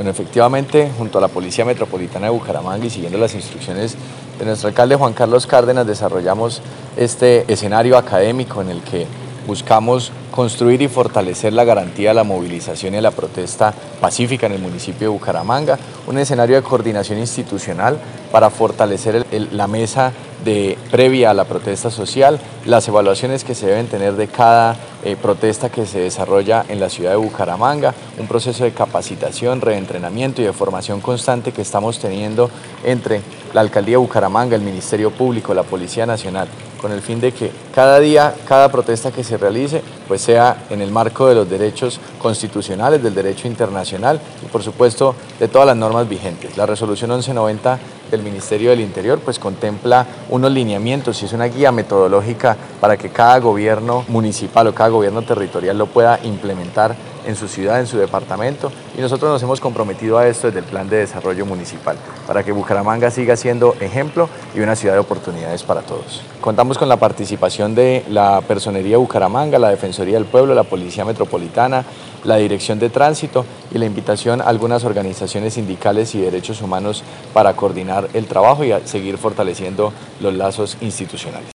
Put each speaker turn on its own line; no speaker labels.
Bueno, efectivamente, junto a la Policía Metropolitana de Bucaramanga y siguiendo las instrucciones de nuestro alcalde Juan Carlos Cárdenas, desarrollamos este escenario académico en el que buscamos construir y fortalecer la garantía de la movilización y la protesta pacífica en el municipio de Bucaramanga, un escenario de coordinación institucional para fortalecer la mesa previa a la protesta social, las evaluaciones que se deben tener de cada protesta que se desarrolla en la ciudad de Bucaramanga, un proceso de capacitación, reentrenamiento y de formación constante que estamos teniendo entre la Alcaldía de Bucaramanga, el Ministerio Público, la Policía Nacional, con el fin de que cada día, cada protesta que se realice, pues sea en el marco de los derechos constitucionales, del derecho internacional y por supuesto de todas las normas vigentes. La resolución 1190 del Ministerio del Interior pues contempla unos lineamientos y es una guía metodológica para que cada gobierno municipal o cada gobierno territorial lo pueda implementar en su ciudad, en su departamento, y nosotros nos hemos comprometido a esto desde el Plan de Desarrollo Municipal, para que Bucaramanga siga siendo ejemplo y una ciudad de oportunidades para todos. Contamos con la participación de la Personería de Bucaramanga, la Defensoría del Pueblo, la Policía Metropolitana, la Dirección de Tránsito y la invitación a algunas organizaciones sindicales y derechos humanos para coordinar el trabajo y a seguir fortaleciendo los lazos institucionales.